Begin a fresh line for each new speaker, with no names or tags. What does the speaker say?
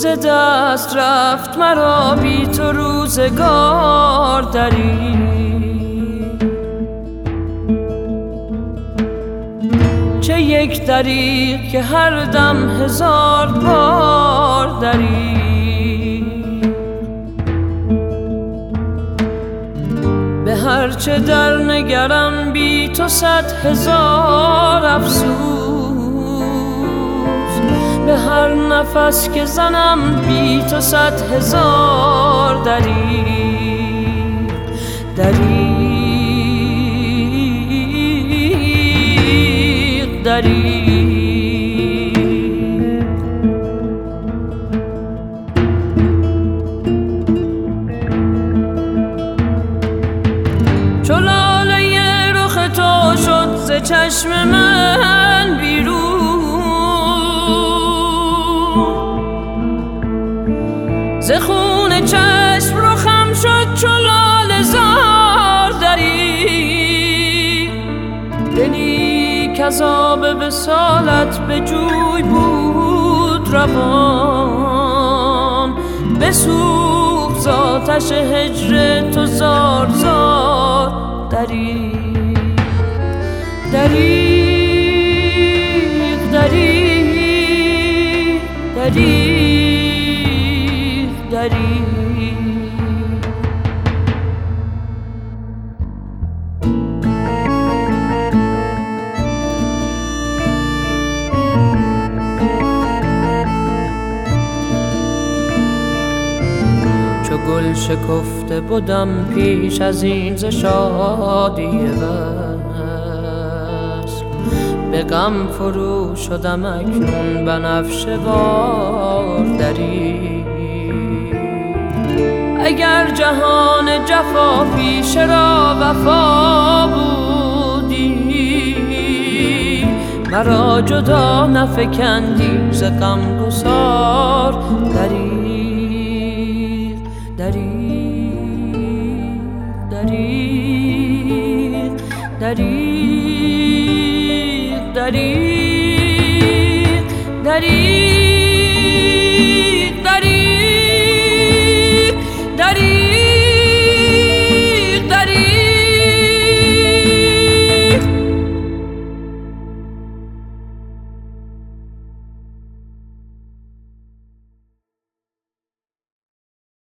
دست رفت مرا بی تو روزگار دریغ، چه یک دریغ که هر دم هزار بار دریغ. به هر چه در نگرم بی تو 100,000 افسوس، به هر نفس که زنم بی تو 100,000 دریغ. دریغ دریغ چو لاله رخ تو شد ز چشم من بیرون، ز خون چشم رخم شد چو لاله زار دریغ. دلی کز آب وصالت به جوی بود روان، بسوخت ز آتش هجر تو زار زار دریغ. دریغ دریغ دریغ دریغ چو گل شکفته بودم پیش از این ز شادی وصل، به غم فرو شدم اکنون بنفشه وار دریغ. اگر جهان جفا پیش را وفا بودی، مرا جدا نفکندی ز غمگسار دریغ. دریغ دریغ دریغ دریغ دریغ